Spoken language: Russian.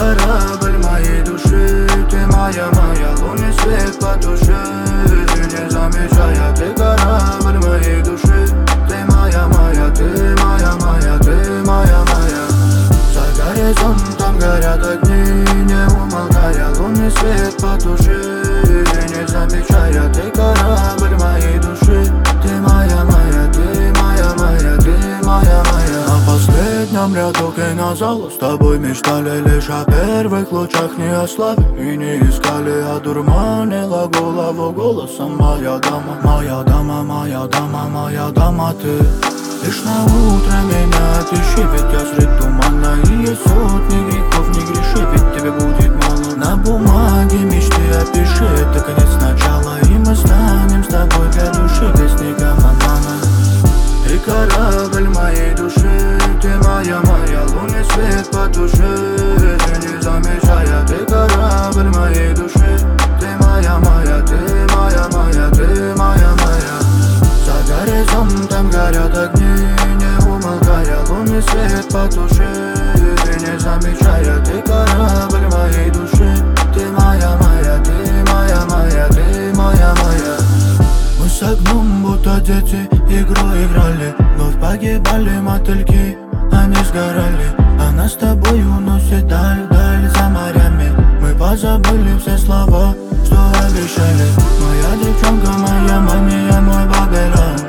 корабль моей души, ты моя лунный свет по душе. Не замечая, ты корабль моей души, ты моя, ты моя, ты моя. За горизонтом горят огни, не умолкая, лунный свет по душе. Не замечая, ты корабль моей души, ты моя, ты моя, ты моя. На последнем ряду кинозала с тобой мечтали лишь о первых лучах, не о славе и не искали, одурманила голову голосом моя дама, моя дама, моя дама, моя дама, ты. Лишь на утро меня отыщи, ведь я средь тумана, и есть сотни грехов, не греши, ведь тебе будет мало. На бумаге мечты опиши, это конец начала, и мы станем с тобой для души песником обмана. Ты корабль моей души, ты моя, лунный свет по душе. Не замечая, ты корабль моей души, ты моя, ты моя, ты моя. За горизонтом горят огни, не умолкая, лунный свет по душе. Не замечая, ты корабль моей души, ты моя, ты моя, ты моя. Мы с огнем будто дети игру играли, вновь погибали мотыльки, они сгорали, а нас с тобой уносит даль за морями. Мы позабыли все слова, что обещали. Моя девчонка, моя мания, мой Бабилон.